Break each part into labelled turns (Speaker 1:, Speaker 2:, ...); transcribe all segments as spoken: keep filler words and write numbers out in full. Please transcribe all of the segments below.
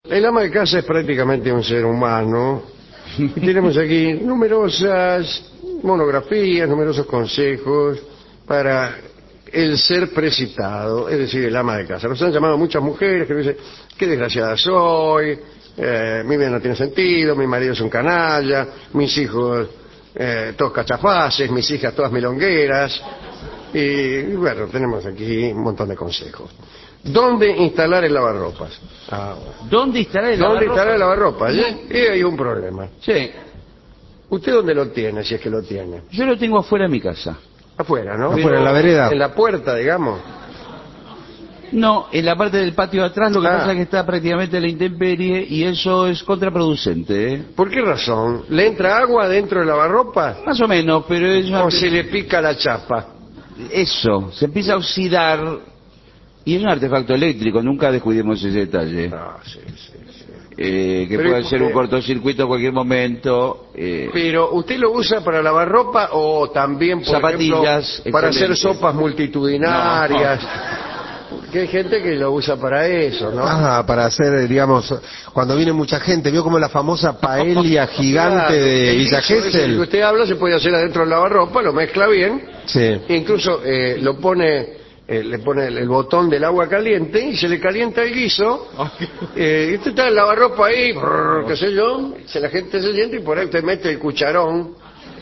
Speaker 1: El ama de casa es prácticamente un ser humano. Y tenemos aquí numerosas monografías, numerosos consejos para el ser precitado, es decir, el ama de casa. Nos han llamado muchas mujeres que dicen, qué desgraciada soy, eh, mi vida no tiene sentido, mi marido es un canalla, mis hijos eh, todos cachafaces, mis hijas todas milongueras. Y bueno, tenemos aquí un montón de consejos. ¿Dónde instalar el lavarropas? Ah,
Speaker 2: ¿Dónde instalar el
Speaker 1: ¿Dónde
Speaker 2: lavarropas?
Speaker 1: instalar el lavarropas? ¿Eh? Y hay un problema.
Speaker 2: Sí.
Speaker 1: ¿Usted dónde lo tiene, si es que lo tiene?
Speaker 2: Yo lo tengo afuera de mi casa.
Speaker 1: Afuera, ¿no?
Speaker 3: Afuera, en la vereda.
Speaker 1: En la puerta, digamos.
Speaker 2: No, en la parte del patio de atrás, lo que
Speaker 1: Ah.
Speaker 2: pasa es que está prácticamente a la intemperie y eso es contraproducente, ¿eh?
Speaker 1: ¿Por qué razón? ¿Le entra agua dentro del lavarropas?
Speaker 2: Más o menos, pero es una-
Speaker 1: ¿O se le pica la chapa?
Speaker 2: eso, se empieza a oxidar y es un artefacto eléctrico, nunca descuidemos ese detalle.
Speaker 1: Ah, sí, sí, sí.
Speaker 2: Eh, que
Speaker 1: Pero
Speaker 2: puede
Speaker 1: ¿y por
Speaker 2: ser un
Speaker 1: qué?
Speaker 2: cortocircuito en cualquier momento. Eh,
Speaker 1: Pero, ¿usted lo usa para lavar ropa o también, por
Speaker 2: Zapatillas,
Speaker 1: ejemplo, para hacer
Speaker 2: excelente.
Speaker 1: sopas multitudinarias? Que hay gente que lo usa para eso, ¿no?
Speaker 3: Ajá, para hacer, digamos, cuando viene mucha gente, vio como la famosa paella gigante
Speaker 1: Claro,
Speaker 3: de
Speaker 1: el
Speaker 3: Villa
Speaker 1: guiso ese del que
Speaker 3: Gesell.
Speaker 1: usted habla se puede hacer adentro del lavarropa, lo mezcla bien,
Speaker 3: Sí.
Speaker 1: e incluso eh, lo pone, eh, le pone el, el botón del agua caliente y se le calienta el guiso. Eh, y usted está en el lavarropa ahí, brrr, qué sé yo, se la gente se siente y por ahí usted mete el cucharón,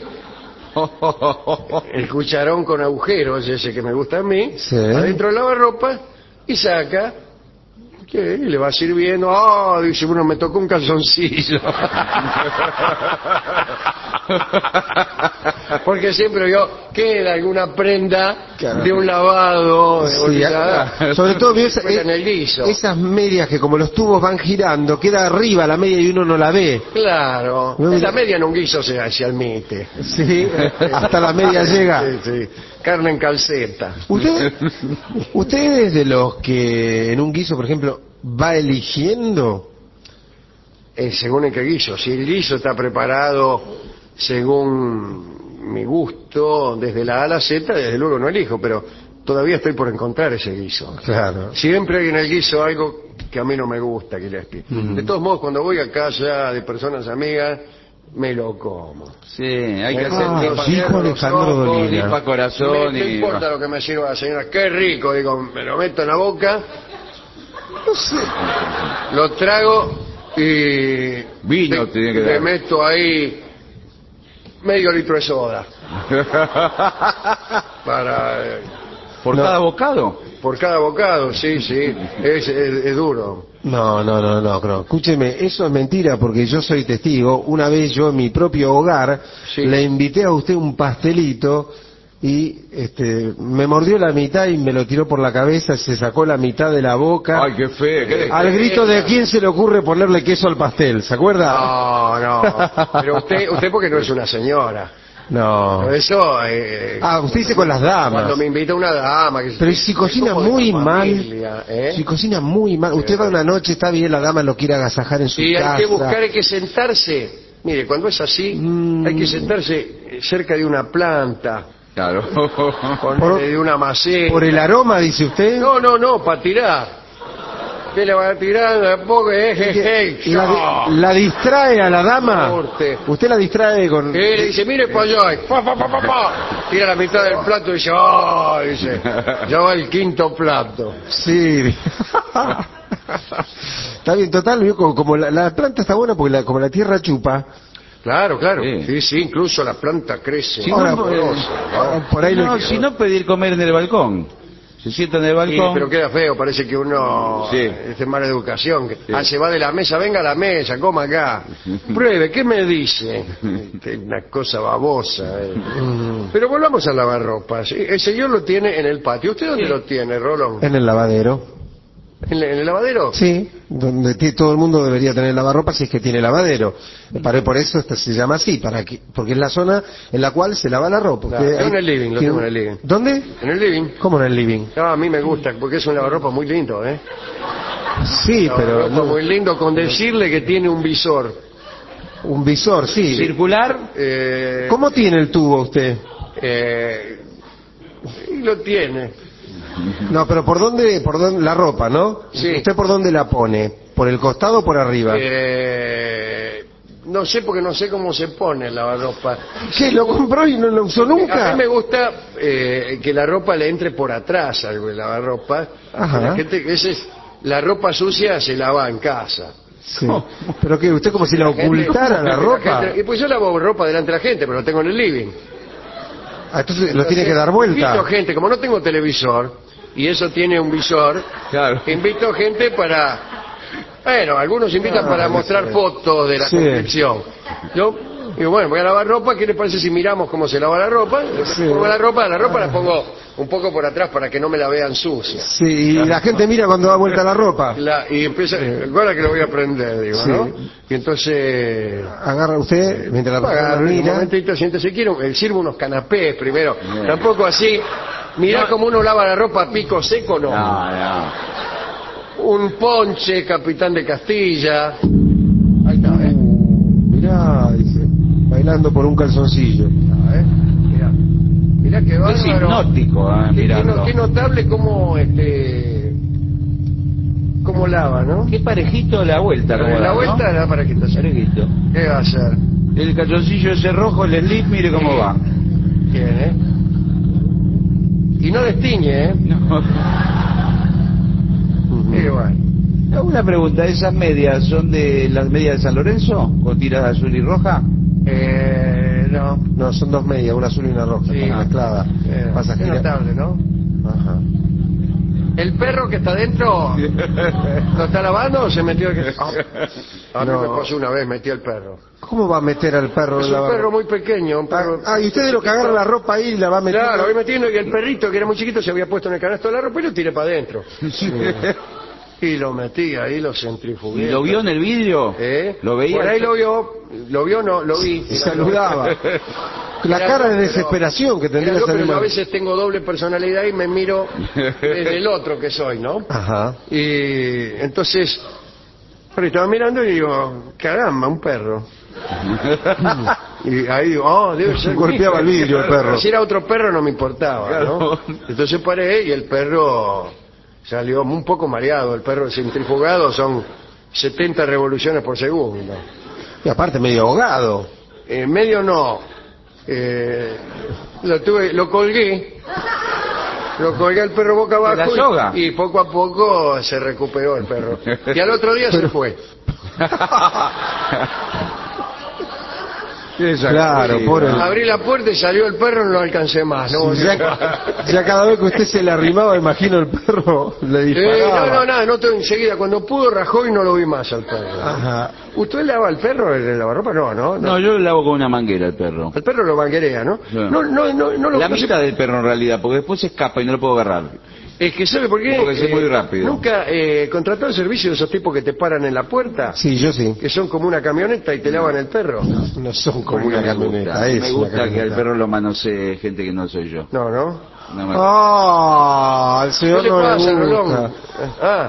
Speaker 1: el cucharón con agujeros, ese que me gusta a mí,
Speaker 3: Sí.
Speaker 1: adentro del lavarropa y saca. ¿Qué? Y le va sirviendo. Ah, dice uno, me tocó un calzoncillo. Porque siempre yo queda alguna prenda
Speaker 3: Claro.
Speaker 1: de un lavado,
Speaker 3: Sí,
Speaker 1: olvidada,
Speaker 3: ah, sobre todo vio esa-
Speaker 1: en el guiso.
Speaker 3: esas medias que como los tubos van girando, queda arriba la media y uno no la ve.
Speaker 1: Claro,
Speaker 3: No,
Speaker 1: la media en un guiso se, se admite.
Speaker 3: Sí, hasta la media llega.
Speaker 1: Sí, sí. Carne en calceta.
Speaker 3: ¿Usted, usted es de los que en un guiso, por ejemplo, va eligiendo?
Speaker 1: Eh, según en qué guiso. Si el guiso está preparado según mi gusto, desde la A a la Z, desde luego no elijo, pero todavía estoy por encontrar ese guiso.
Speaker 3: Claro.
Speaker 1: Siempre hay en el guiso algo que a mí no me gusta, Gillespie.
Speaker 3: Mm.
Speaker 1: De todos modos, cuando voy a casa de personas amigas, me lo como.
Speaker 2: sí, hay que
Speaker 1: Me
Speaker 2: hacer
Speaker 3: Ah,
Speaker 1: limpa-
Speaker 3: dijo
Speaker 1: cierro los
Speaker 3: Alejandro
Speaker 1: ojos,
Speaker 3: Dolina.
Speaker 2: limpa
Speaker 1: Me,
Speaker 2: corazón
Speaker 1: no
Speaker 2: y...
Speaker 1: importa lo que me sirva la señora, qué rico, digo, me lo meto en la boca,
Speaker 3: No sé.
Speaker 1: lo trago y
Speaker 2: Vino
Speaker 1: le,
Speaker 2: tiene que
Speaker 1: le
Speaker 2: dar.
Speaker 1: meto ahí medio litro de soda para eh,
Speaker 2: ¿Por
Speaker 3: No.
Speaker 2: cada bocado?
Speaker 1: por cada bocado, sí, sí, es, es- es duro.
Speaker 3: No, no, no, no, no. Escúcheme, eso es mentira porque yo soy testigo. Una vez yo en mi propio hogar
Speaker 1: Sí.
Speaker 3: le invité a usted un pastelito y este me mordió la mitad y me lo tiró por la cabeza, se sacó la mitad de la boca.
Speaker 2: Ay, qué feo. qué
Speaker 3: Al grito de quién se le ocurre ponerle queso al pastel, ¿se acuerda?
Speaker 1: No, no, pero usted, usted porque no es una señora.
Speaker 3: No.
Speaker 1: Eso, eh,
Speaker 3: Ah, usted dice con las damas.
Speaker 1: cuando me invita una dama. Que
Speaker 3: Pero si cocina
Speaker 1: como de
Speaker 3: muy
Speaker 1: tu
Speaker 3: mal,
Speaker 1: familia, ¿eh?
Speaker 3: si cocina muy mal, usted va una noche, está bien, la dama lo quiere agasajar en su
Speaker 1: Y
Speaker 3: casa.
Speaker 1: hay que buscar, hay que sentarse. Mire, cuando es así,
Speaker 3: Mm.
Speaker 1: hay que sentarse eh, cerca de una planta,
Speaker 2: Claro.
Speaker 1: ponerle de una maceta.
Speaker 3: Por el aroma, dice usted.
Speaker 1: No, no, no, para tirar. Usted le va a tirar de a poco, eh, je, je,
Speaker 3: la,
Speaker 1: yo.
Speaker 3: la distrae a la dama.
Speaker 1: Corte.
Speaker 3: Usted la distrae con...
Speaker 1: Y le dice, mire para allá, y pa, pa, pa, pa, pa. Tira la mitad del plato y dice, oh, dice, ya va el quinto plato.
Speaker 3: Sí. Está bien, total, vio, como, como la, la planta está buena porque la, como la tierra chupa.
Speaker 1: Claro, claro.
Speaker 2: Sí.
Speaker 1: Sí, sí, incluso la planta crece.
Speaker 2: Si
Speaker 3: Ahora,
Speaker 2: no,
Speaker 3: por-
Speaker 2: eh,
Speaker 1: ¿no?
Speaker 3: por ahí
Speaker 2: no,
Speaker 3: le-
Speaker 2: si no pedir comer en el balcón. Se sientan en el
Speaker 1: Sí,
Speaker 2: balcón.
Speaker 1: pero queda feo, parece que uno
Speaker 2: Sí.
Speaker 1: es de mala educación. Que,
Speaker 2: Sí.
Speaker 1: ah, se va de la mesa, venga a la mesa, coma acá. Pruebe, ¿qué me dice? Este, Una cosa babosa. eh.
Speaker 3: Mm,
Speaker 1: Pero volvamos a lavar ropa. ¿sí? El señor lo tiene en el patio. ¿Usted dónde
Speaker 2: Sí.
Speaker 1: lo tiene, Rolón?
Speaker 3: en el lavadero.
Speaker 1: ¿En, el- en el lavadero?
Speaker 3: Sí, donde ti- todo el mundo debería tener lavarropa si es que tiene lavadero. Para, por eso este se llama así, para que, porque es la zona en la cual se lava la ropa.
Speaker 1: Claro,
Speaker 3: Usted
Speaker 1: yo
Speaker 3: hay-
Speaker 1: en el living, lo
Speaker 3: tiene-
Speaker 1: tengo en el living.
Speaker 3: ¿Dónde?
Speaker 1: En el living.
Speaker 3: ¿Cómo en el living?
Speaker 1: No, a mí me gusta, porque es un lavarropa muy lindo, ¿eh?
Speaker 3: Sí, pero
Speaker 1: Lavarropa
Speaker 3: no-
Speaker 1: muy lindo con decirle que tiene un visor.
Speaker 3: un visor, sí.
Speaker 2: Circular.
Speaker 1: Eh,
Speaker 3: ¿Cómo tiene el tubo usted?
Speaker 1: eh, y lo tiene.
Speaker 3: No, pero ¿por dónde, por dónde, la ropa, ¿no?
Speaker 1: Sí.
Speaker 3: ¿Usted por dónde la pone? ¿Por el costado o por arriba?
Speaker 1: Eh, no sé porque no sé cómo se pone el lavarropa.
Speaker 3: ¿Qué? ¿Lo compró y no lo usó
Speaker 1: A
Speaker 3: nunca?
Speaker 1: mí me gusta eh, que la ropa le entre por atrás al lavarropa.
Speaker 3: Ajá.
Speaker 1: La gente que ese es la ropa sucia se lava en casa.
Speaker 3: Sí. ¿Pero qué? ¿Usted como si la
Speaker 1: gente-
Speaker 3: ocultara la ropa?
Speaker 1: gente- y pues yo lavo ropa delante de la gente, pero lo tengo en el living.
Speaker 3: Ah, entonces lo tiene que dar
Speaker 1: Invito
Speaker 3: vuelta.
Speaker 1: gente, como no tengo televisor, y eso tiene un visor,
Speaker 2: Claro.
Speaker 1: invito gente para... Bueno, algunos invitan
Speaker 3: Ah,
Speaker 1: para
Speaker 3: sí.
Speaker 1: mostrar fotos de la
Speaker 3: Sí.
Speaker 1: confección. Yo digo, bueno, voy a lavar ropa, ¿qué les parece si miramos cómo se lava la ropa?
Speaker 3: Sí.
Speaker 1: Pongo la ropa, la ropa la pongo un poco por atrás para que no me la vean sucia.
Speaker 3: Sí, y la gente mira cuando da vuelta la ropa.
Speaker 1: La- y empieza, ahora que lo voy a aprender, digo,
Speaker 3: Sí.
Speaker 1: ¿no? Y entonces...
Speaker 3: Agarra usted, mientras la persona
Speaker 1: Agarro, un
Speaker 3: mira.
Speaker 1: momentito, siéntese, quiero, eh, sirvo unos canapés primero.
Speaker 2: Bien.
Speaker 1: Tampoco así. Mirá cómo uno lava la ropa a pico seco, no.
Speaker 2: No, no.
Speaker 1: Un ponche, capitán de Castilla. Ahí está, ¿eh?
Speaker 3: Mirá, dice, bailando por un calzoncillo.
Speaker 1: Mirá, ¿eh? Mirá. Mirá que
Speaker 2: Es
Speaker 1: bárbaro.
Speaker 2: hipnótico, eh,
Speaker 1: Qué- qué,
Speaker 2: mirarlo.
Speaker 1: no- qué notable cómo, este... cómo lava, ¿no?
Speaker 2: Qué parejito la vuelta. como
Speaker 1: la
Speaker 2: da, ¿no?
Speaker 1: vuelta la para que te
Speaker 2: Parejito.
Speaker 1: ¿Qué va a hacer?
Speaker 2: El calzoncillo ese rojo, el slip, mire cómo va.
Speaker 1: Bien, ¿eh? Y no destiñe, ¿eh?
Speaker 2: No.
Speaker 1: Y bueno.
Speaker 2: Una pregunta, ¿esas medias son de las medias de San Lorenzo? ¿Con tiras azul y roja?
Speaker 1: Eh, no.
Speaker 3: No, son dos medias, una azul y una roja,
Speaker 1: Sí.
Speaker 3: están mezcladas.
Speaker 1: Eh,
Speaker 3: Pasa
Speaker 1: qué
Speaker 3: gira-
Speaker 1: notable, ¿no?
Speaker 3: Ajá.
Speaker 1: ¿El perro que está dentro lo está lavando o se metió el que... Ah, a mí
Speaker 3: No.
Speaker 1: me pasó una vez, metí al perro.
Speaker 3: ¿Cómo va a meter al perro
Speaker 1: Es
Speaker 3: en la
Speaker 1: un
Speaker 3: barra?
Speaker 1: perro muy pequeño, un perro...
Speaker 3: Ah, y usted de lo que agarra la ropa ahí y la va metiendo.
Speaker 1: Claro, lo voy metiendo y el perrito, que era muy chiquito, se había puesto en el canasto de la ropa y lo tiré para adentro. Y lo metí ahí, lo centrifugué.
Speaker 2: ¿Y lo vio en el vidrio?
Speaker 1: ¿Eh?
Speaker 2: ¿Lo veía?
Speaker 1: Por ahí lo vio, lo vio, no, lo vi.
Speaker 3: Y saludaba. La
Speaker 1: Era
Speaker 3: cara
Speaker 1: yo,
Speaker 3: de
Speaker 1: pero-
Speaker 3: desesperación que tendría
Speaker 1: era yo,
Speaker 3: ese
Speaker 1: pero yo a
Speaker 3: animal.
Speaker 1: veces tengo doble personalidad y me miro desde el otro que soy, ¿no?
Speaker 3: Ajá.
Speaker 1: Y entonces, pero estaba mirando y digo, caramba, un perro. Y ahí digo, oh, debe ser
Speaker 3: Golpeaba
Speaker 1: mío.
Speaker 3: el vidrio el perro.
Speaker 1: Si era otro perro no me importaba, ¿no?
Speaker 2: Claro.
Speaker 1: Entonces paré y el perro salió un poco mareado. El perro centrifugado son setenta revoluciones por segundo.
Speaker 3: Y aparte medio ahogado.
Speaker 1: En medio no. Eh, lo tuve, lo colgué. Lo colgué al perro boca abajo.
Speaker 2: ¿La soga?
Speaker 1: Y, y poco a poco se recuperó el perro. Y al otro día se fue.
Speaker 3: Claro,
Speaker 2: Sí,
Speaker 3: pobre.
Speaker 2: ¿no?
Speaker 1: Abrí la puerta y salió el perro, no lo alcancé más. No,
Speaker 3: Ya, ya cada vez que usted se le arrimaba, imagino el perro le
Speaker 1: Eh,
Speaker 3: disparaba.
Speaker 1: no, no, nada, no, todo enseguida. Cuando pudo rajó y no lo vi más al perro.
Speaker 3: Ajá.
Speaker 1: ¿Usted lava al perro en el lavarropa? No, no.
Speaker 2: No, yo lo lavo con una manguera el perro.
Speaker 1: El perro lo banguerea, ¿no?
Speaker 2: Sí.
Speaker 1: No, no, no, no lo
Speaker 2: La
Speaker 1: no se-
Speaker 2: mitad del perro en realidad, porque después se escapa y no lo puedo agarrar.
Speaker 1: Es que ¿sabe por qué?
Speaker 2: Porque es muy rápido.
Speaker 1: Nunca eh, contrató el servicio de esos tipos que te paran en la puerta,
Speaker 3: Sí, yo sí.
Speaker 1: que son como una camioneta y te lavan el perro.
Speaker 3: No son como
Speaker 2: Porque
Speaker 3: una
Speaker 2: me
Speaker 3: camioneta.
Speaker 2: gusta,
Speaker 3: es
Speaker 2: me
Speaker 3: una
Speaker 2: gusta que
Speaker 3: camioneta.
Speaker 2: el perro lo manosee gente que no soy yo.
Speaker 1: No, ¿no?
Speaker 2: No me-
Speaker 3: Ah, al
Speaker 1: ¿Qué
Speaker 3: señor
Speaker 1: le
Speaker 3: no
Speaker 1: pasa,
Speaker 3: le
Speaker 1: Rolón?
Speaker 3: gusta.
Speaker 1: Ah.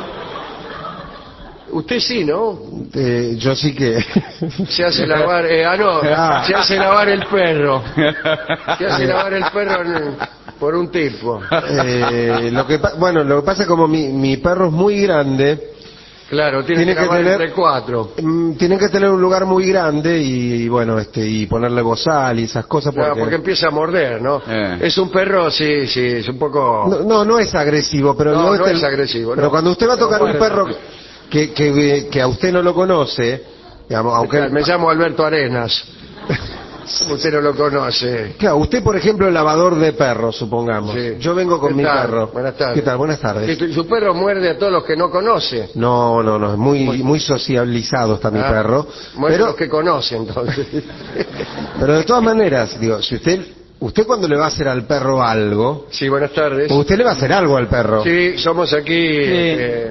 Speaker 1: Usted sí, ¿no?
Speaker 3: Eh, yo sí que...
Speaker 1: Se hace lavar, eh, ah, no,
Speaker 3: Ah.
Speaker 1: se hace lavar el perro. Se hace lavar el perro en- por un tipo.
Speaker 3: Eh, lo que pa- bueno, lo que pasa es como mi, mi perro es muy grande,
Speaker 1: Claro, tiene,
Speaker 3: Tiene
Speaker 1: que
Speaker 3: que
Speaker 1: lavar
Speaker 3: tener-
Speaker 1: entre cuatro.
Speaker 3: mm, tienen que tener un lugar muy grande y, y, bueno, este y ponerle bozal y esas cosas porque,
Speaker 1: Claro, porque empieza a morder, ¿no?
Speaker 2: Eh.
Speaker 1: Es un perro, sí, sí, es un poco...
Speaker 3: no, no, no es agresivo, pero
Speaker 1: No,
Speaker 3: digo,
Speaker 1: no
Speaker 3: este-
Speaker 1: es agresivo,
Speaker 3: Pero
Speaker 1: no.
Speaker 3: cuando usted va a tocar
Speaker 1: Pero
Speaker 3: un
Speaker 1: bueno.
Speaker 3: perro que, que, que a usted no lo conoce, digamos, aunque
Speaker 1: Me llamo Alberto Arenas. Usted no lo conoce.
Speaker 3: claro, usted por ejemplo es lavador de perros, supongamos.
Speaker 1: Sí.
Speaker 3: Yo vengo con
Speaker 1: ¿Qué
Speaker 3: mi
Speaker 1: tal?
Speaker 3: perro.
Speaker 1: Buenas tardes.
Speaker 3: ¿Qué tal? Buenas tardes.
Speaker 1: Y su perro muerde a todos los que no conoce.
Speaker 3: No, no, no, es muy muy sociabilizado está mi
Speaker 1: Ah,
Speaker 3: perro,
Speaker 1: muerde a
Speaker 3: pero
Speaker 1: los que conoce, entonces.
Speaker 3: pero de todas maneras, digo, si usted usted cuando le va a hacer al perro algo,
Speaker 1: Sí, buenas tardes.
Speaker 3: usted le va a hacer algo al perro.
Speaker 1: Sí, somos aquí... eh,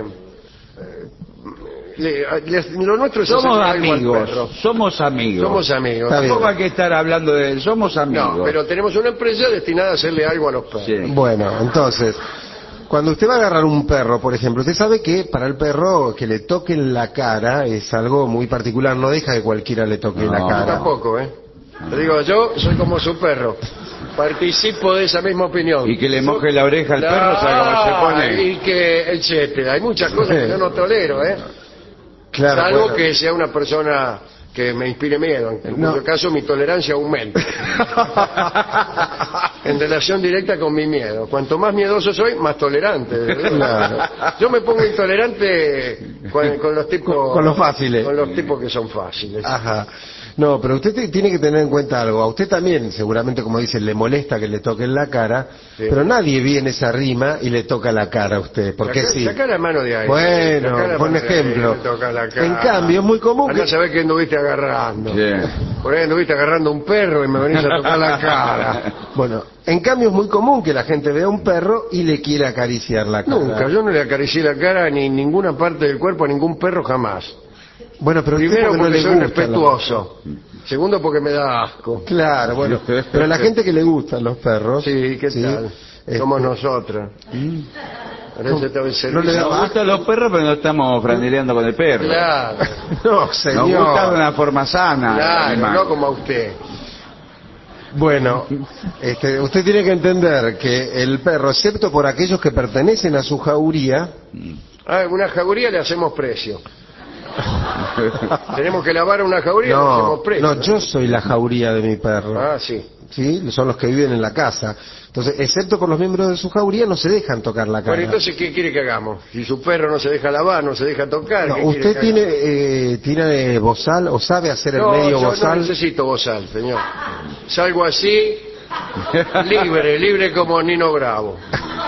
Speaker 1: le- le- lo nuestro es
Speaker 2: Somos
Speaker 1: hacerle algo al perro.
Speaker 2: amigos, somos amigos.
Speaker 1: Somos amigos.
Speaker 3: Está bien.
Speaker 2: Tampoco hay que estar hablando de... Somos amigos.
Speaker 1: No, pero tenemos una empresa destinada a hacerle algo a los perros.
Speaker 2: Sí.
Speaker 3: Bueno, entonces, cuando usted va a agarrar un perro, por ejemplo, usted sabe que para el perro que le toquen la cara es algo muy particular, no deja que cualquiera le toque
Speaker 2: No.
Speaker 3: la
Speaker 1: Yo
Speaker 3: cara.
Speaker 1: tampoco, ¿eh? Te digo, yo soy como su perro. Participo de esa misma opinión.
Speaker 2: Y que le moje la oreja al perro,
Speaker 1: Ah,
Speaker 2: ¿sabe cómo se pone?
Speaker 1: Y que, etcétera. Hay muchas cosas que yo no tolero, ¿eh?
Speaker 3: Claro,
Speaker 1: Salvo
Speaker 3: bueno.
Speaker 1: que sea una persona que me inspire miedo. En
Speaker 3: No.
Speaker 1: cuyo caso mi tolerancia aumenta. En relación directa con mi miedo. Cuanto más miedoso soy, más tolerante. ¿verdad?
Speaker 3: Claro.
Speaker 1: Yo me pongo intolerante con, con los tipos...
Speaker 3: Con- con los fáciles.
Speaker 1: Con los tipos que son fáciles.
Speaker 3: Ajá. No, pero usted te- tiene que tener en cuenta algo. A usted también, seguramente, como dice, le molesta que le toquen la cara,
Speaker 1: Sí.
Speaker 3: pero nadie viene esa rima y le toca la cara a usted, porque
Speaker 1: Saca-
Speaker 3: sí.
Speaker 1: saca la mano de ahí.
Speaker 3: Bueno,
Speaker 1: Saca la
Speaker 3: por
Speaker 1: mano de ahí,
Speaker 3: ejemplo.
Speaker 1: me toca la cara.
Speaker 3: En cambio, es muy común
Speaker 1: Andá
Speaker 3: que...
Speaker 1: a saber que anduviste agarrando.
Speaker 2: Sí.
Speaker 1: Por ahí anduviste agarrando un perro y me venís a tocar la cara.
Speaker 3: Bueno, en cambio es muy común que la gente vea un perro y le quiera acariciar la cara.
Speaker 1: Nunca, yo no le acaricié la cara ni ninguna parte del cuerpo a ningún perro jamás.
Speaker 3: Bueno, pero usted
Speaker 1: Primero
Speaker 3: porque no
Speaker 1: porque
Speaker 3: le
Speaker 1: soy
Speaker 3: gusta la-
Speaker 1: respetuoso. Segundo porque me da asco.
Speaker 3: Claro, bueno, pero a la gente que le gustan los perros...
Speaker 1: Sí, ¿qué tal?
Speaker 3: este,
Speaker 1: Somos nosotros. Parece todo el servicio.
Speaker 3: no le da
Speaker 2: Nos gustan los perros, pero no estamos franeleando con el perro.
Speaker 1: Claro,
Speaker 3: No,
Speaker 2: Nos
Speaker 3: señor.
Speaker 2: gusta de una forma sana. el
Speaker 1: claro,
Speaker 2: animal.
Speaker 1: no como a usted.
Speaker 3: Bueno, este, usted tiene que entender que el perro, excepto por aquellos que pertenecen a su jauría,
Speaker 1: Ah, una jauría le hacemos precio. Tenemos que lavar una jauría y le
Speaker 3: no,
Speaker 1: hacemos precio.
Speaker 3: no, yo soy la jauría de mi perro,
Speaker 1: Ah, sí.
Speaker 3: ¿sí? Son los que viven en la casa. Entonces, excepto por los miembros de su jauría, no se dejan tocar la cara.
Speaker 1: Bueno, entonces, ¿qué quiere que hagamos? Si su perro no se deja lavar, no se deja tocar,
Speaker 3: No,
Speaker 1: ¿qué quiere
Speaker 3: ¿usted
Speaker 1: que
Speaker 3: tiene,
Speaker 1: hagamos?
Speaker 3: eh, tiene bozal o sabe hacer el
Speaker 1: No,
Speaker 3: medio
Speaker 1: yo no
Speaker 3: bozal?
Speaker 1: necesito bozal, señor. Salgo así, libre, libre como Nino Bravo.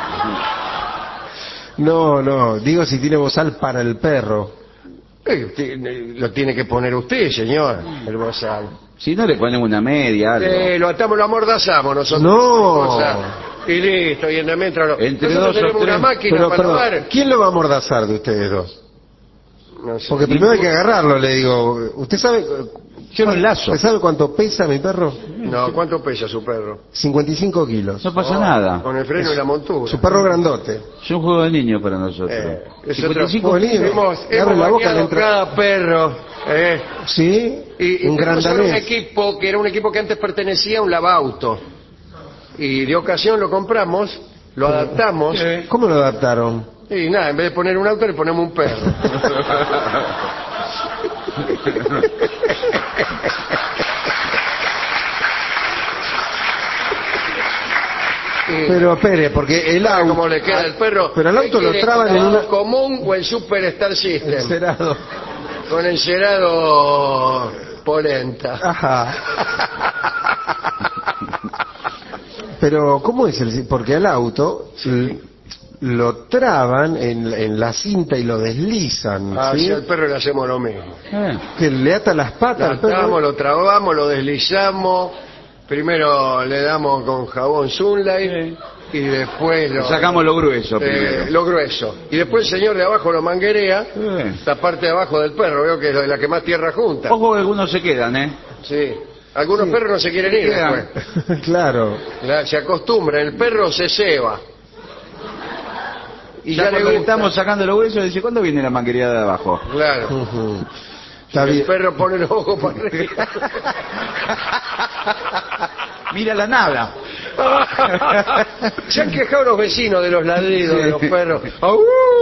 Speaker 3: No, no, digo si tiene bozal para el perro.
Speaker 1: Eh, usted, eh, Lo tiene que poner usted, señor, el bozal.
Speaker 2: Si no le ponen una media, algo.
Speaker 1: Eh, lo atamos, lo amordazamos nosotros.
Speaker 3: No.
Speaker 1: Cosa, y listo, y en mientras lo...
Speaker 2: Entre
Speaker 1: nosotros
Speaker 2: dos o
Speaker 1: tenemos una
Speaker 2: tres.
Speaker 1: máquina
Speaker 3: Pero,
Speaker 1: para
Speaker 3: perdón,
Speaker 1: lavar.
Speaker 3: ¿quién lo va a amordazar de ustedes dos?
Speaker 1: No sé.
Speaker 3: Porque primero hay que agarrarlo, le digo. ¿Usted sabe,
Speaker 2: Yo no lazo.
Speaker 3: ¿usted sabe cuánto pesa mi perro?
Speaker 1: No, ¿cuánto pesa su perro?
Speaker 3: cincuenta y cinco kilos.
Speaker 2: No pasa nada.
Speaker 1: Con el freno y la montura.
Speaker 3: Su perro grandote.
Speaker 2: Es un juego de niño para nosotros.
Speaker 1: Eh, es
Speaker 2: cincuenta y
Speaker 1: otro-
Speaker 2: cinco
Speaker 3: Juego de niño.
Speaker 1: Hemos,
Speaker 3: Le abre
Speaker 1: hemos
Speaker 3: la boca,
Speaker 1: bañado
Speaker 3: le entra-
Speaker 1: cada perro. Eh,
Speaker 3: Sí,
Speaker 1: y, y
Speaker 3: un gran
Speaker 1: tenemos ahora un
Speaker 3: danés.
Speaker 1: equipo que era un equipo que antes pertenecía a un lavauto. Y de ocasión lo compramos, lo adaptamos.
Speaker 3: ¿Cómo lo adaptaron?
Speaker 1: Y nada, en vez de poner un auto le ponemos un perro. Y-
Speaker 3: Pero espere, porque el auto...
Speaker 1: ¿Cómo le queda el perro?
Speaker 3: Pero el auto
Speaker 1: ¿Qué
Speaker 3: lo
Speaker 1: quiere,
Speaker 3: traban en
Speaker 1: el
Speaker 3: una...
Speaker 1: común o el Superstar System?
Speaker 3: Encerado.
Speaker 1: Con encerado polenta.
Speaker 3: Ajá. Pero, ¿cómo es el...? Porque el auto l- lo traban en, en la cinta y lo deslizan,
Speaker 1: Ah,
Speaker 3: ¿sí?
Speaker 1: sí, al perro le hacemos lo mismo.
Speaker 2: Eh,
Speaker 3: Que le ata las
Speaker 1: Lo
Speaker 3: patas al perro.
Speaker 1: atamos, lo trabamos, lo deslizamos. Primero le damos con jabón Sunlight y después lo,
Speaker 2: Sacamos lo grueso
Speaker 1: eh,
Speaker 2: primero.
Speaker 1: lo grueso. Y después el señor de abajo lo manguerea,
Speaker 2: Eh.
Speaker 1: la parte de abajo del perro, veo que es la que más tierra junta.
Speaker 2: Ojo que algunos se quedan, ¿eh?
Speaker 1: Sí. Algunos
Speaker 3: Sí.
Speaker 1: perros no se quieren ir
Speaker 2: Quedan.
Speaker 1: después.
Speaker 3: Claro.
Speaker 1: La- se acostumbra, el perro se ceba. Y
Speaker 2: Ya,
Speaker 1: ya, le
Speaker 2: cuando le
Speaker 1: gusta.
Speaker 2: estamos sacando los huesos, dice, ¿cuándo viene la manguería de abajo?
Speaker 1: Claro.
Speaker 3: Ujú. Está
Speaker 1: El
Speaker 3: bien.
Speaker 1: perro pone los ojos para arriba.
Speaker 2: Mira la nada.
Speaker 1: Se han quejado los vecinos de los ladridos de los perros. ¡Au!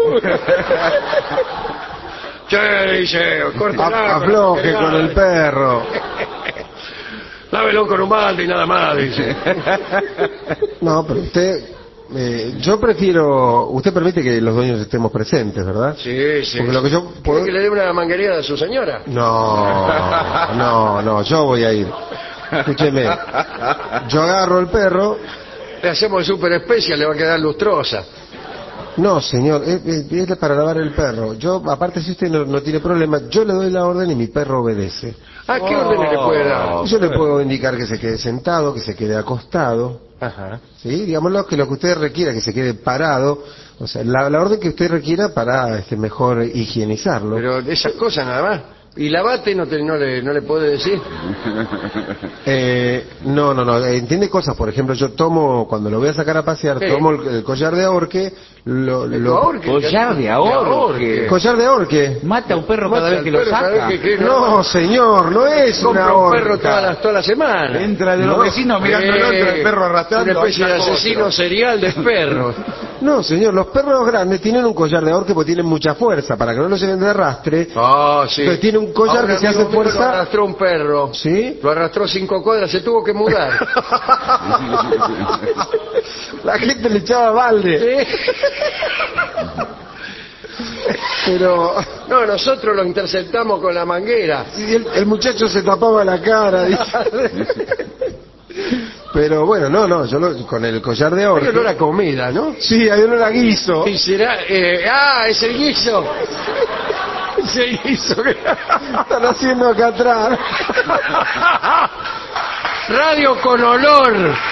Speaker 1: Che, dice, córtala,
Speaker 3: A- Afloje
Speaker 1: con
Speaker 3: con el perro.
Speaker 1: Lávelo con un balde y nada más, dice.
Speaker 3: No, pero usted... eh, yo prefiero... Usted permite que los dueños estemos presentes, ¿verdad?
Speaker 1: Sí, sí.
Speaker 3: Porque lo que yo
Speaker 1: ¿Quiere
Speaker 3: puedo...
Speaker 1: que le dé una manguería a su señora?
Speaker 3: No, no, no, yo voy a ir. Escúcheme, yo agarro el perro.
Speaker 1: Le hacemos el super especial, le va a quedar lustrosa.
Speaker 3: No, señor, es, es- es para lavar el perro. Yo, aparte, si usted no, no tiene problema, yo le doy la orden y mi perro obedece.
Speaker 1: Ah, ¿qué órdenes le puede dar?
Speaker 3: Yo le puedo indicar que se quede sentado, que se quede acostado,
Speaker 1: Ajá.
Speaker 3: ¿sí? Digámoslo, que lo que usted requiera, que se quede parado. O sea, la, la orden que usted requiera para este, mejor higienizarlo.
Speaker 1: Pero de esas cosas nada más. ¿Y la bate no, te, no, le, no le puede decir?
Speaker 3: Eh, no, no, no, entiende cosas, por ejemplo, yo tomo, cuando lo voy a sacar a pasear,
Speaker 1: Sí.
Speaker 3: tomo el, el collar de ahorque, lo,
Speaker 1: El
Speaker 3: lo-
Speaker 1: ahorque,
Speaker 2: collar de ahorque.
Speaker 3: collar de ahorque.
Speaker 2: Mata a un perro
Speaker 1: Mata
Speaker 2: cada vez
Speaker 1: al
Speaker 2: que lo
Speaker 1: perro cada
Speaker 2: saca.
Speaker 1: vez que- que-
Speaker 3: No, señor, no es una
Speaker 1: compra un
Speaker 3: horca.
Speaker 1: perro toda la, toda la semana.
Speaker 2: Entra de los
Speaker 3: No.
Speaker 2: vecinos mirándolo, entra el perro arrastrando.
Speaker 1: Una especie de
Speaker 2: ahí está
Speaker 1: asesino
Speaker 2: otro.
Speaker 1: serial de perros.
Speaker 3: No, señor, los perros grandes tienen un collar de ahorque porque tienen mucha fuerza para que no los lleven de arrastre.
Speaker 1: Ah, sí.
Speaker 3: Entonces tiene un collar
Speaker 1: Ahora,
Speaker 3: que se
Speaker 1: amigo
Speaker 3: hace
Speaker 1: mío,
Speaker 3: fuerza.
Speaker 1: Lo arrastró un perro.
Speaker 3: ¿Sí?
Speaker 1: Lo arrastró cinco cuadras, se tuvo que mudar.
Speaker 3: La gente le echaba balde. Pero
Speaker 1: No, nosotros lo interceptamos con la manguera.
Speaker 3: y el, el muchacho se tapaba la cara. dice. Pero bueno, no, no, yo lo- con el collar de
Speaker 1: Hay
Speaker 3: ahorque.
Speaker 1: olor a comida, ¿no?
Speaker 3: Sí, hay olor a guiso.
Speaker 1: Y será... eh, ¡Ah, es el guiso! Es el guiso. que-
Speaker 3: Están haciendo acá atrás.
Speaker 1: Radio con olor.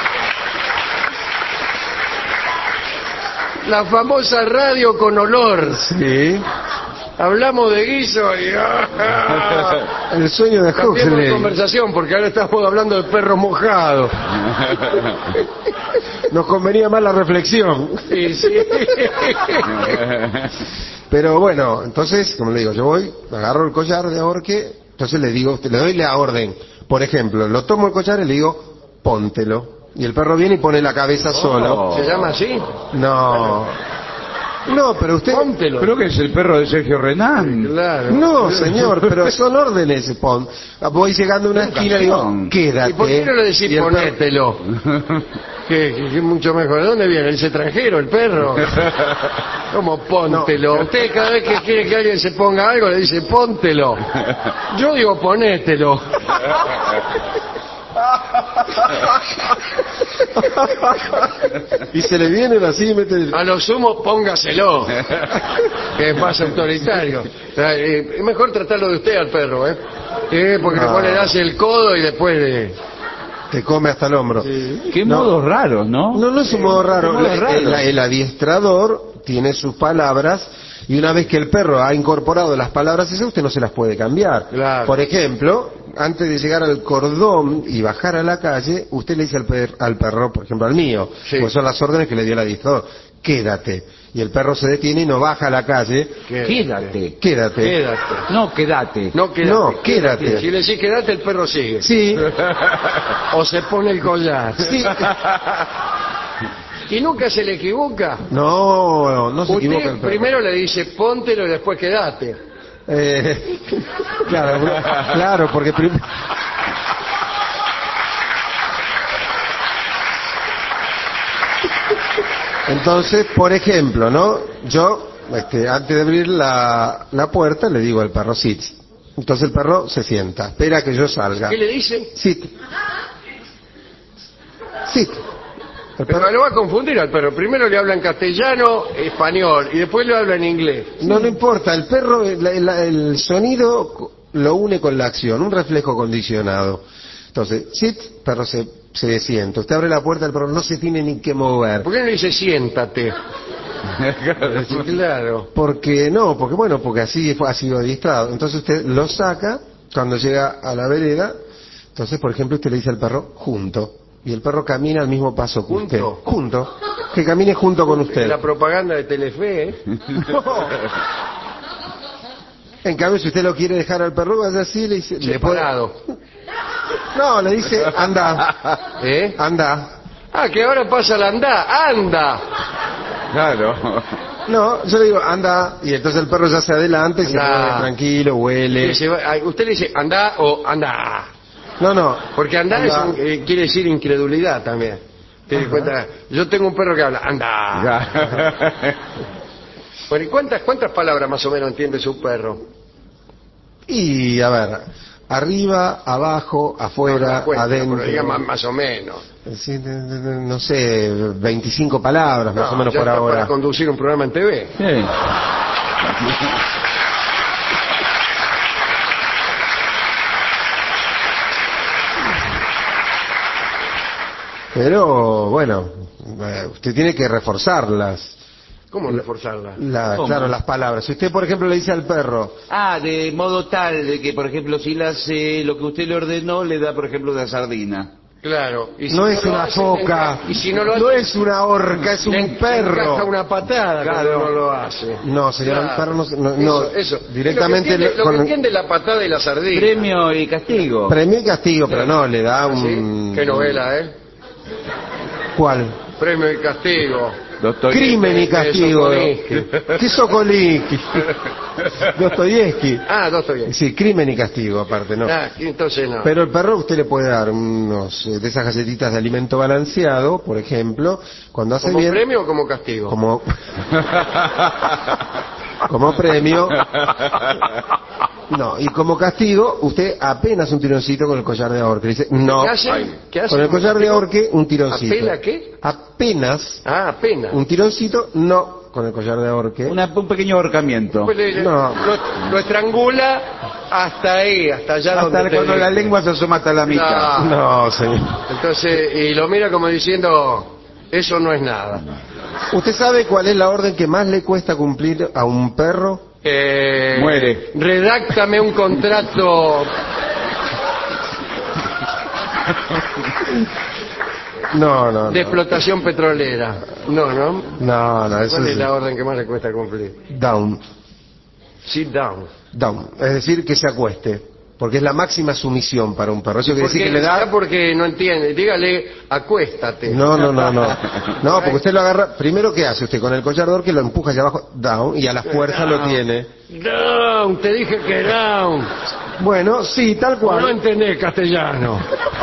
Speaker 1: La famosa radio con olor.
Speaker 3: Sí.
Speaker 1: Hablamos de guiso y... ¡ah!
Speaker 3: El sueño de
Speaker 1: Cambiemos de
Speaker 3: Huxley.
Speaker 1: conversación porque ahora estamos hablando de perros mojados.
Speaker 3: Nos convenía más la reflexión.
Speaker 1: Sí, sí.
Speaker 3: Pero bueno, entonces, como le digo, yo voy, agarro el collar de ahorque, entonces le digo, le doy la orden. Por ejemplo, lo tomo el collar y le digo, póntelo. Y el perro viene y pone la cabeza solo.
Speaker 1: ¿Se llama así?
Speaker 3: No. No, pero usted...
Speaker 1: Póntelo.
Speaker 2: Creo que es el perro de Sergio Renán.
Speaker 1: Claro.
Speaker 3: No, señor, pero son órdenes. Pon. Voy llegando a una esquina y digo, quédate.
Speaker 1: ¿Y por qué no le
Speaker 3: Y
Speaker 1: decís
Speaker 3: el perro-
Speaker 1: ponételo? que, que- que es mucho mejor. ¿De dónde viene? ¿Es extranjero el perro? ¿Cómo póntelo? Usted cada vez que quiere que alguien se ponga algo le dice póntelo. Yo digo ponételo.
Speaker 3: Y se le vienen así y mete el...
Speaker 1: A lo sumo póngaselo. Que es más autoritario. O sea, eh, es mejor tratarlo de usted al perro, ¿eh? Eh, porque
Speaker 3: No.
Speaker 1: después le das el codo y después de...
Speaker 3: Te come hasta el hombro.
Speaker 2: Qué
Speaker 3: No.
Speaker 2: modos raros, ¿no?
Speaker 3: No, no es un modo raro.
Speaker 2: Un modo
Speaker 3: El-
Speaker 2: raro.
Speaker 3: El, el adiestrador tiene sus palabras y una vez que el perro ha incorporado las palabras esas, usted no se las puede cambiar.
Speaker 1: Claro.
Speaker 3: Por ejemplo, antes de llegar al cordón y bajar a la calle, usted le dice al, per- al perro, por ejemplo al mío,
Speaker 1: Sí.
Speaker 3: pues son las órdenes que le dio el adiestrador, quédate. Y el perro se detiene y no baja a la calle,
Speaker 2: Quédate.
Speaker 3: quédate.
Speaker 1: Quédate.
Speaker 2: No, quédate.
Speaker 1: No, quédate.
Speaker 3: No, quédate.
Speaker 1: Si le decís quédate, el perro sigue.
Speaker 3: Sí,
Speaker 1: O se pone el collar.
Speaker 3: sí.
Speaker 1: Y nunca se le equivoca.
Speaker 3: No, no se equivoca el
Speaker 1: Usted
Speaker 3: perro.
Speaker 1: primero le dice póntelo y después quédate.
Speaker 3: Eh, claro, claro, porque prim- entonces, por ejemplo, ¿no? Yo, este, antes de abrir la, la puerta, le digo al perro sit. Entonces el perro se sienta, espera que yo salga.
Speaker 1: ¿Qué le dice?
Speaker 3: Sit. Sit. El
Speaker 1: Pero
Speaker 3: perro-
Speaker 1: lo va a confundir al perro. Primero le habla en castellano, español y después le habla en inglés.
Speaker 3: No, no importa, el perro, el, el- el sonido lo une con la acción, un reflejo condicionado. Entonces, sit, perro se, se sienta. Usted abre la puerta, el perro no se tiene ni que mover.
Speaker 1: ¿Por qué no le dice siéntate? Sí, claro.
Speaker 3: Porque no, porque bueno, porque así fue, ha sido adiestrado. Entonces usted lo saca cuando llega a la vereda. Entonces, por ejemplo, usted le dice al perro junto. Y el perro camina al mismo paso que usted.
Speaker 1: ¿Junto?
Speaker 3: Junto. Que camine junto con usted.
Speaker 1: La propaganda de Telefe, ¿eh?
Speaker 3: En cambio, si usted lo quiere dejar al perro, vaya así, le dice... le puede-
Speaker 1: Separado.
Speaker 3: No, le dice, anda,
Speaker 1: ¿Eh?
Speaker 3: anda.
Speaker 1: Ah, que ahora pasa la anda. ¡Anda!
Speaker 2: Claro.
Speaker 3: No, yo le digo, anda, y entonces el perro ya se adelanta y se
Speaker 1: Anda.
Speaker 3: mueve tranquilo, huele.
Speaker 1: Que se va- ah, Usted le dice anda o anda.
Speaker 3: No, no.
Speaker 1: Porque andar
Speaker 3: Anda.
Speaker 1: es un- eh, quiere decir incredulidad también. Te das cuenta, yo tengo un perro que habla, anda. Bueno, ¿y cuántas, cuántas palabras más o menos entiende su perro?
Speaker 3: Y, a ver, arriba, abajo, afuera,
Speaker 1: No, cuenta,
Speaker 3: adentro.
Speaker 1: pero diga más, más o menos.
Speaker 3: Sí, de- de- de- no sé, veinticinco palabras más
Speaker 1: No,
Speaker 3: o menos
Speaker 1: ya
Speaker 3: por
Speaker 1: está
Speaker 3: ahora.
Speaker 1: para conducir un programa en T V.
Speaker 2: Sí.
Speaker 3: Pero, bueno, eh, usted tiene que reforzarlas.
Speaker 1: ¿Cómo reforzarla?
Speaker 3: La-
Speaker 2: ¿Cómo?
Speaker 3: claro, las palabras. Si usted, por ejemplo, le dice al perro,
Speaker 2: Ah, de modo tal de que, por ejemplo, si le hace lo que usted le ordenó, le da, por ejemplo, la sardina.
Speaker 1: Claro. Y si
Speaker 3: no es
Speaker 1: lo
Speaker 3: una
Speaker 1: hace,
Speaker 3: foca,
Speaker 1: y si no lo
Speaker 3: no
Speaker 1: hace,
Speaker 3: es una orca, es
Speaker 1: le-
Speaker 3: un
Speaker 1: le
Speaker 3: perro.
Speaker 1: encaja una patada
Speaker 3: Claro.
Speaker 1: cuando no lo hace.
Speaker 3: No, señor,
Speaker 1: Claro.
Speaker 3: el perro no, no, no,
Speaker 1: Eso, eso.
Speaker 3: directamente
Speaker 1: Lo que entiende,
Speaker 3: con-
Speaker 1: lo que entiende la patada y la sardina.
Speaker 2: Premio y castigo.
Speaker 3: premio y castigo, pero no, le da un...
Speaker 1: ¿Sí? Qué novela, ¿eh?
Speaker 3: ¿Cuál?
Speaker 1: Premio y castigo.
Speaker 2: Dostoyevsky.
Speaker 3: Crimen y castigo.
Speaker 1: Sokolinski.
Speaker 3: ¿Qué Sokolinski? Dostoyevsky.
Speaker 1: Ah, Dostoyevsky.
Speaker 3: Sí, crimen y castigo, aparte, ¿no?
Speaker 1: Ah, entonces no.
Speaker 3: Pero el perro usted le puede dar unos eh, de esas galletitas de alimento balanceado, por ejemplo, cuando hace
Speaker 1: ¿Como
Speaker 3: bien...
Speaker 1: premio o como castigo?
Speaker 3: Como... como premio. No, y como castigo, usted apenas un tironcito con el collar de ahorque. Dice, no,
Speaker 1: ¿Qué hace? ¿Qué hace?
Speaker 3: con el collar de ahorque un tironcito.
Speaker 1: ¿Apela qué?
Speaker 3: Apenas
Speaker 1: Ah, apenas.
Speaker 3: un tironcito, no, con el collar de ahorque.
Speaker 2: Una- un pequeño ahorcamiento.
Speaker 1: Pues le-
Speaker 3: No.
Speaker 1: lo, lo estrangula hasta ahí, hasta allá donde
Speaker 2: Hasta
Speaker 1: te
Speaker 2: cuando la
Speaker 1: dice.
Speaker 2: lengua se asoma hasta la mitad.
Speaker 1: No.
Speaker 3: No, señor.
Speaker 1: Entonces, y lo mira como diciendo, eso no es nada.
Speaker 3: ¿Usted sabe cuál es la orden que más le cuesta cumplir a un perro?
Speaker 1: Eh,
Speaker 2: Muere.
Speaker 1: Redáctame un contrato.
Speaker 3: No, no,
Speaker 1: De
Speaker 3: no.
Speaker 1: explotación petrolera. No, ¿no?
Speaker 3: No, no, eso
Speaker 1: ¿Cuál es
Speaker 3: es
Speaker 1: la orden que más le cuesta cumplir?
Speaker 3: down,
Speaker 1: Sit down.
Speaker 3: down. Es decir, que se acueste. Porque es la máxima sumisión para un perro. Eso quiere decir
Speaker 1: Porque,
Speaker 3: que le
Speaker 1: será
Speaker 3: da...
Speaker 1: porque no entiende. Dígale, acuéstate.
Speaker 3: No, no, no, no. No, porque usted lo agarra... Primero, ¿qué hace usted? Con el collar de ahorque lo empuja hacia abajo, down, y a la fuerza lo tiene.
Speaker 1: Down, te dije que down.
Speaker 3: Bueno, sí, tal
Speaker 1: No
Speaker 3: cual.
Speaker 1: entendés castellano.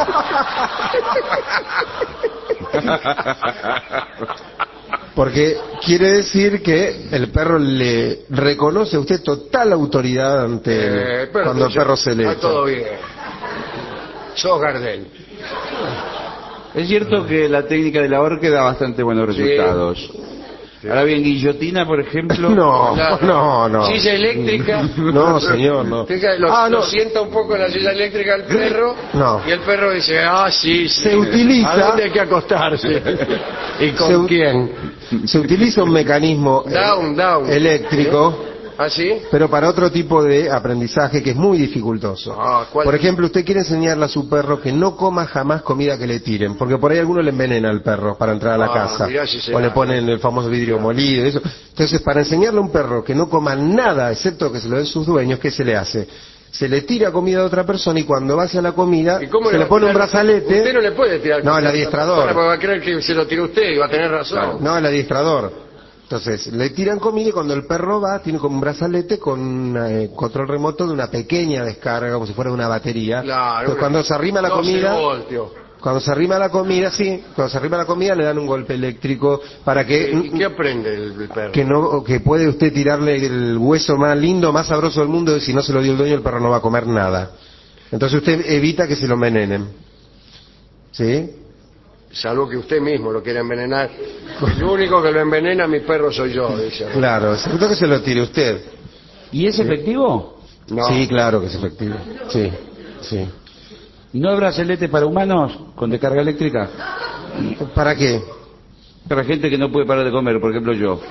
Speaker 3: Porque quiere decir que el perro le reconoce a usted total autoridad ante
Speaker 1: Eh, pero
Speaker 3: cuando el
Speaker 1: tú-
Speaker 3: perro se le
Speaker 1: está
Speaker 3: echa.
Speaker 1: todo bien. Sos Gardel.
Speaker 2: Es cierto que la técnica del ahorque da bastante buenos resultados. Ahora bien, guillotina, por ejemplo.
Speaker 3: No,
Speaker 1: Claro.
Speaker 3: no, no.
Speaker 1: Silla eléctrica.
Speaker 3: No, señor, no.
Speaker 1: Fíjate, Lo,
Speaker 3: Ah,
Speaker 1: lo
Speaker 3: no.
Speaker 1: sienta un poco en la silla eléctrica el perro.
Speaker 3: No.
Speaker 1: Y el perro dice, ah, sí, sí.
Speaker 3: Se utiliza-
Speaker 1: ¿A dónde hay que acostarse? ¿Y con
Speaker 3: Se u-
Speaker 1: quién?
Speaker 3: Se utiliza un mecanismo eh,
Speaker 1: Down, down.
Speaker 3: eléctrico,
Speaker 1: ¿Ah, sí?
Speaker 3: pero para otro tipo de aprendizaje que es muy dificultoso.
Speaker 1: Ah, ¿cuál?
Speaker 3: Por ejemplo, usted quiere enseñarle a su perro que no coma jamás comida que le tiren, porque por ahí alguno le envenena al perro para entrar a la
Speaker 1: Ah,
Speaker 3: casa,
Speaker 1: mirá si será.
Speaker 3: o le ponen el famoso vidrio molido, eso. Entonces, para enseñarle a un perro que no coma nada, excepto que se lo den sus dueños, ¿qué se le hace? Se le tira comida de otra persona y cuando va hacia la comida
Speaker 1: ¿Y cómo
Speaker 3: se le
Speaker 1: va a
Speaker 3: pone un
Speaker 1: tirar?
Speaker 3: brazalete.
Speaker 1: Usted no le puede tirar.
Speaker 3: No, el
Speaker 1: comida a otra
Speaker 3: adiestrador.
Speaker 1: persona porque va a creer que se lo tiró usted y va a tener razón.
Speaker 3: No, el adiestrador. Entonces, le tiran comida y cuando el perro va, tiene como un brazalete con un eh, control remoto de una pequeña descarga, como si fuera de una batería.
Speaker 1: Claro,
Speaker 3: Entonces,
Speaker 1: una-
Speaker 3: cuando se arrima la
Speaker 1: doce
Speaker 3: comida,
Speaker 1: voltios.
Speaker 3: cuando se arrima la comida, sí, cuando se arrima la comida le dan un golpe eléctrico para que...
Speaker 1: ¿Y qué aprende el, el perro?
Speaker 3: que no que puede usted tirarle el hueso más lindo, más sabroso del mundo, y si no se lo dio el dueño, el perro no va a comer nada. Entonces usted evita que se lo envenenen. ¿Sí?
Speaker 1: Salvo que usted mismo lo quiera envenenar. El único que lo envenena a mi perro soy yo, dice.
Speaker 3: Claro, seguro que se lo tire usted.
Speaker 2: ¿Y es efectivo?
Speaker 1: No.
Speaker 3: Sí, claro que es efectivo. Sí, sí.
Speaker 2: ¿Y no hay brazalete para humanos con descarga eléctrica?
Speaker 3: ¿Para qué?
Speaker 2: Para gente que no puede parar de comer, por ejemplo yo.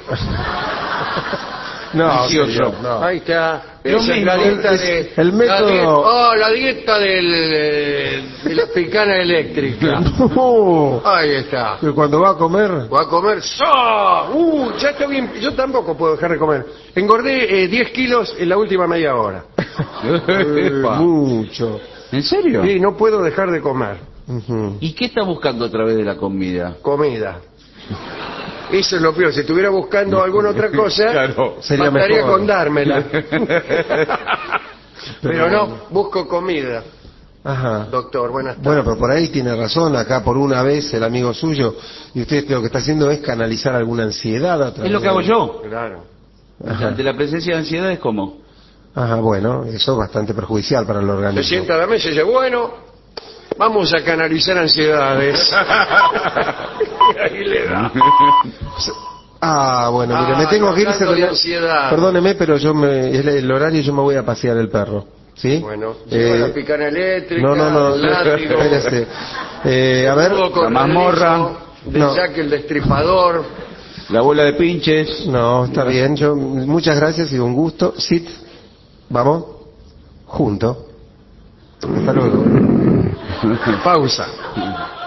Speaker 3: No,
Speaker 2: Vicioso.
Speaker 3: señor, no.
Speaker 1: Ahí está.
Speaker 2: Lo
Speaker 1: Esa es
Speaker 2: mismo,
Speaker 1: la dieta
Speaker 3: es-
Speaker 1: de...
Speaker 3: el método-
Speaker 1: La dieta, oh, la dieta del, de la picana eléctrica.
Speaker 3: No.
Speaker 1: Ahí está.
Speaker 3: Que cuando va a comer...
Speaker 1: Voy a comer. ¡So! ¡Uh! Ya está bien. Yo tampoco puedo dejar de comer. Engordé eh, diez kilos en la última media hora.
Speaker 3: Eh, mucho.
Speaker 2: ¿En serio?
Speaker 1: Y no puedo dejar de comer.
Speaker 3: Ujú.
Speaker 2: ¿Y qué está buscando a través de la comida?
Speaker 1: Comida. Eso es lo peor. Si estuviera buscando alguna otra cosa,
Speaker 2: Claro.
Speaker 3: Sería
Speaker 1: bastaría
Speaker 3: mejor.
Speaker 1: con dármela. Pero no, busco comida.
Speaker 3: Ajá.
Speaker 1: Doctor, buenas tardes.
Speaker 3: Bueno, pero por ahí tiene razón, acá por una vez el amigo suyo, y usted lo que está haciendo es canalizar alguna ansiedad a través
Speaker 2: Es lo que hago
Speaker 3: de-
Speaker 2: yo.
Speaker 1: Claro.
Speaker 3: Ajá.
Speaker 2: Ante la presencia de ansiedad es como...
Speaker 3: Ajá, bueno, eso es bastante perjudicial para el
Speaker 1: Se
Speaker 3: organismo.
Speaker 1: sienta a la mesa y dice, bueno, vamos a canalizar ansiedades. Y ahí le da.
Speaker 3: Ah, bueno, mire,
Speaker 1: Ah,
Speaker 3: me tengo que ir.
Speaker 1: hablando
Speaker 3: se-
Speaker 1: de ansiedad.
Speaker 3: Perdóneme, pero yo me, es el horario y yo me voy a pasear el perro. ¿Sí?
Speaker 1: Bueno,
Speaker 3: Eh,
Speaker 1: lleva la picana eléctrica,
Speaker 3: no, no, no,
Speaker 1: el látigo,
Speaker 3: espérese. Eh, a ver,
Speaker 1: todo con
Speaker 2: La mazmorra.
Speaker 1: reliso de
Speaker 3: No.
Speaker 1: Jack el Destripador.
Speaker 2: La bola de pinches.
Speaker 3: no, está bien, yo, muchas gracias y un gusto. Sit, vamos, junto. Hasta luego.
Speaker 1: Pausa.
Speaker 2: Sí.